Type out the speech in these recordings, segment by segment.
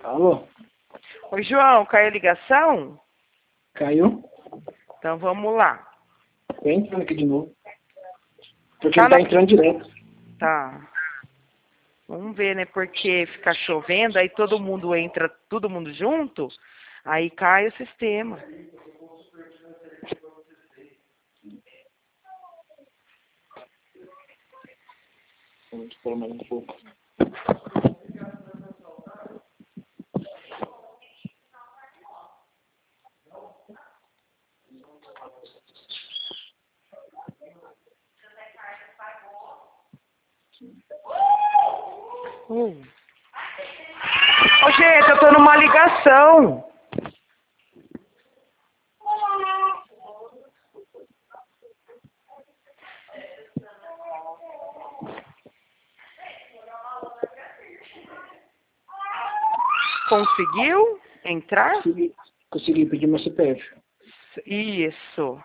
Alô? Oi, João, caiu a ligação? Caiu? Então vamos lá. Tô entrando aqui de novo. Porque Tá ele tá na- entrando direto. Tá. Vamos ver, né? Porque fica chovendo, aí todo mundo entra, todo mundo junto, aí cai o sistema. Vamos esperar mais um pouco. Ô, gente, eu tô numa ligação. Conseguiu entrar? Consegui pedir meu CPF. Isso.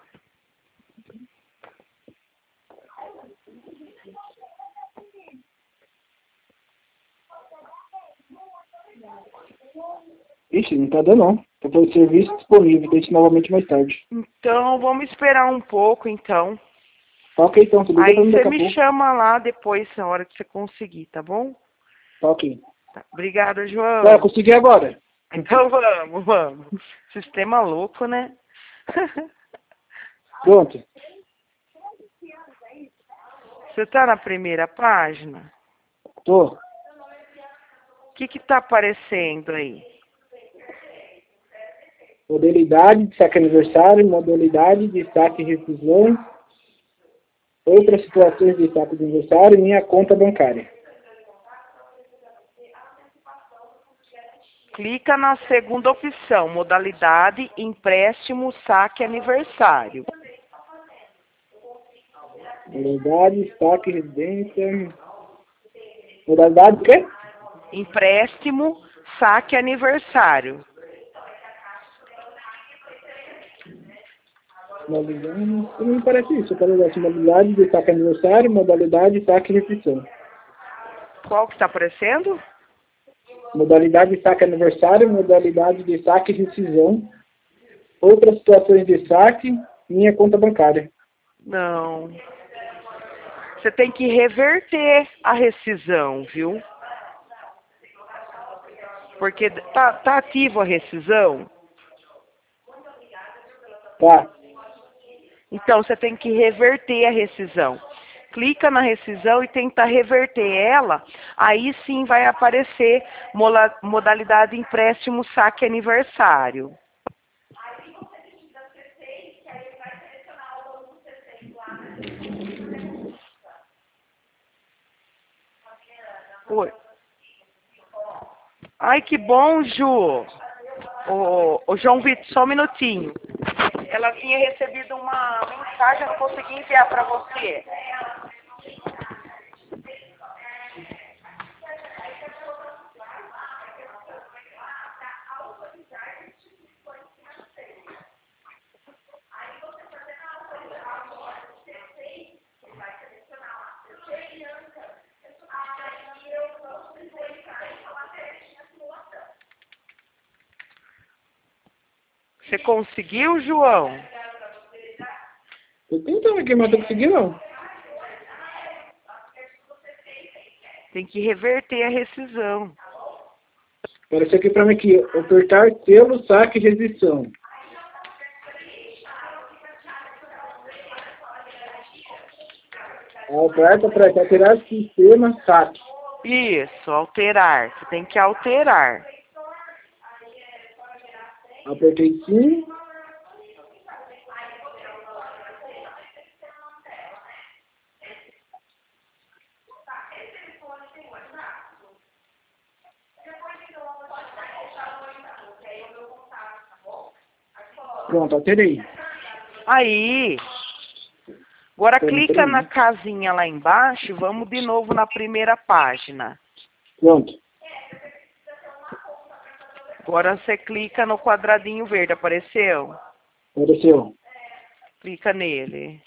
Ixi, não tá dando não. Tá falando serviço disponível. Deixe novamente mais tarde. Então, vamos esperar um pouco, então. Tá ok então, você liga Aí pra mim você daqui a me pouco. chama lá depois, na hora que você conseguir, tá bom? Tá ok. Tá. Obrigada, João. Tá, eu consegui agora. Então vamos. Sistema louco, né? Pronto. Você tá na primeira página? Tô. O que tá aparecendo aí? Modalidade de saque aniversário, modalidade de saque e rescisão, outras situações de saque de aniversário e minha conta bancária. Clica na segunda opção, modalidade, empréstimo, saque, aniversário. Modalidade, saque, residência. Modalidade o quê? Empréstimo, saque, aniversário. Modalidade, não me parece isso. Eu quero ver modalidade de saque aniversário, modalidade de saque e restrição. Qual que tá aparecendo? Modalidade de saque aniversário, modalidade de saque e rescisão, outras situações de saque, minha conta bancária. Não. Você tem que reverter a rescisão, viu? Porque tá ativo a rescisão. Tá. Então você tem que reverter a rescisão. Clica na rescisão e tenta reverter ela, aí sim vai aparecer modalidade empréstimo, saque, aniversário. Oi. Ai, que bom, Ju. Ô, João Vitor, só um minutinho. Ela tinha recebido uma mensagem, eu não consegui enviar para você. Você conseguiu, João? Tô tentando aqui, mas não tô conseguindo não. Tem que reverter a rescisão. Apareceu aqui pra mim aqui, apertar selo, saque e restrição. Aperta para alterar sistema, saque. Isso, alterar. Você tem que alterar. Apertei sim. Pronto, alterei. Aí, agora Peraí, clica peraí. na casinha lá embaixo, vamos de novo na primeira página. Pronto. Agora você clica no quadradinho verde, apareceu? Apareceu. Clica nele.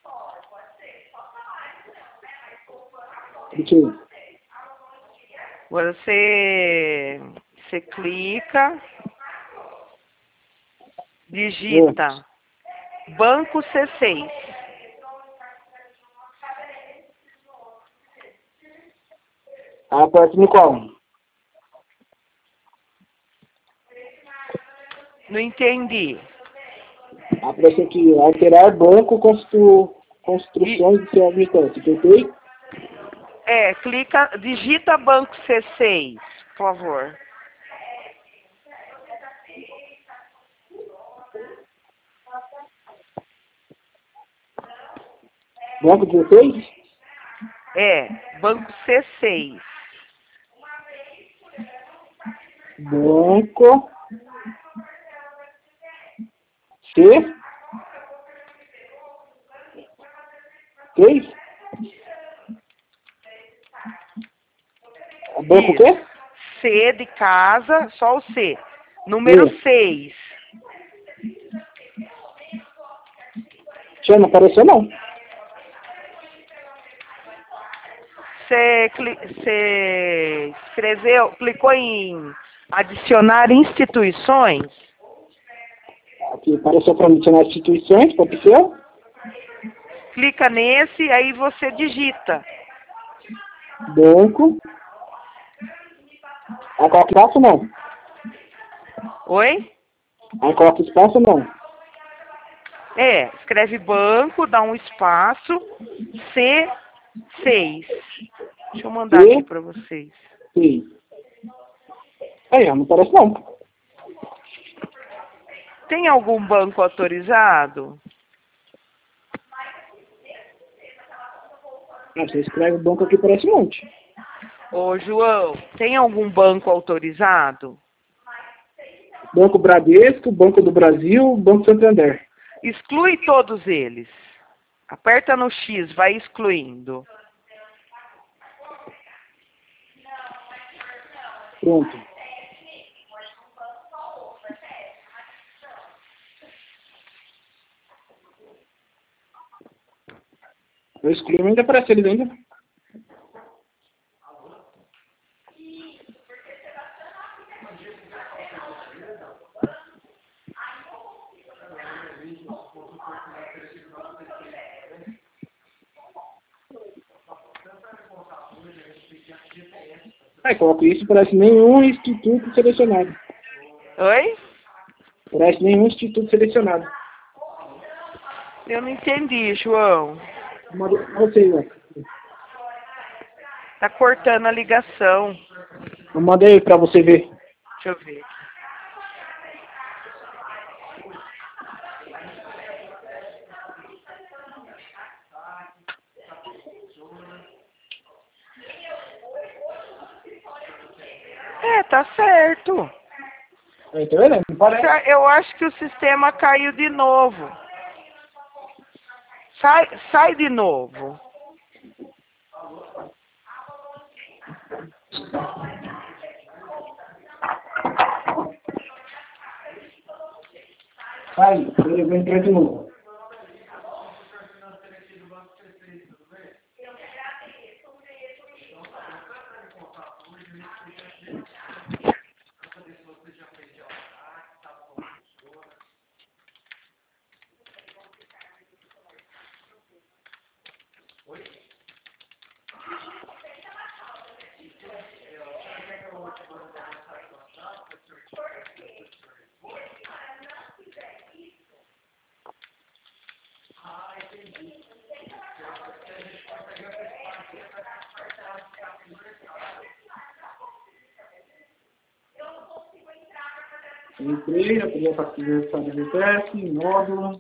Cliquei. Agora você clica, digita Banco C6. Aperto no qual? Não entendi. Aparece aqui, alterar banco, construções de seu habitante. Cliquei. Clica, digita Banco C6, por favor. Banco 16? Banco C6. Banco C 6? Banco o quê? C de casa, só o C. Número 6. Tia, não apareceu não. Você escreveu, clicou em adicionar instituições? Aqui apareceu para adicionar instituições, aconteceu? Clica nesse, aí você digita. Banco. Aí coloca espaço não? Oi? Aí coloca espaço não? Escreve banco, dá um espaço, C6. Deixa eu mandar aqui para vocês. Sim. Aí, não aparece não. Tem algum banco autorizado? Você escreve banco aqui, parece um monte. Ô, João, tem algum banco autorizado? Banco Bradesco, Banco do Brasil, Banco Santander. Exclui todos eles. Aperta no X, vai excluindo. Pronto. Eu excluí, mas ainda aparece eles ainda. Aí coloco isso, parece nenhum instituto selecionado. Oi? Parece nenhum instituto selecionado. Eu não entendi, João. Você, ó. Tá cortando a ligação. Eu mandei para você ver. Deixa eu ver. Tá certo. Tá vendo? Não parece. Eu acho que o sistema caiu de novo. Sai de novo. Sai, eu vou entrar de novo. Entrei, eu queria fazer o teste, módulo.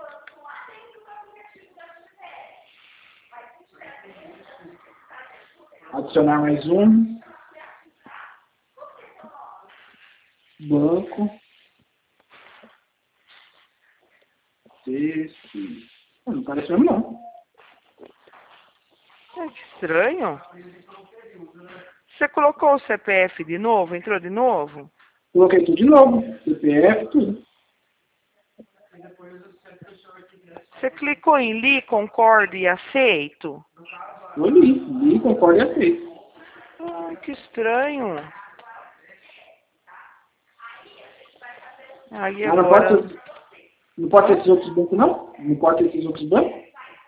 Adicionar mais um. Banco. Esse. Não parece mesmo não. Que estranho. Você colocou o CPF de novo? Entrou de novo? Coloquei tudo de novo. CPF, tudo. Você clicou em li, concordo e aceito? Eu li, concordo e aceito. que estranho. Aí Mas agora... não pode ser esses outros bancos, não? Não pode ser esses outros bancos?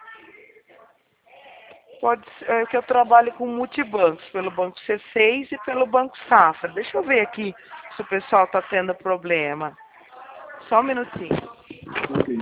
Pode ser, é que eu trabalho com multibancos, pelo Banco C6 e pelo Banco Safra. Deixa eu ver aqui se o pessoal está tendo problema. Só um minutinho. Ok.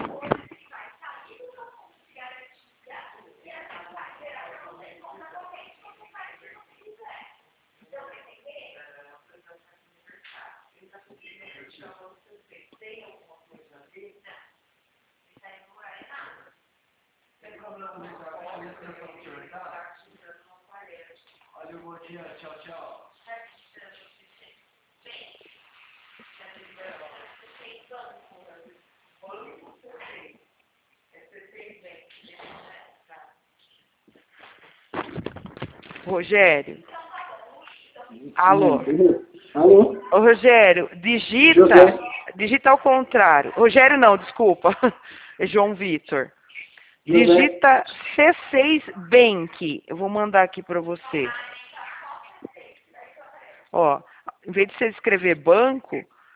Rogério. Alô. Alô? Ô, Rogério, José. digita ao contrário. Rogério não, desculpa. É João Vitor. José. Digita C6 Bank. Eu vou mandar aqui para você. Ó, em vez de você escrever banco,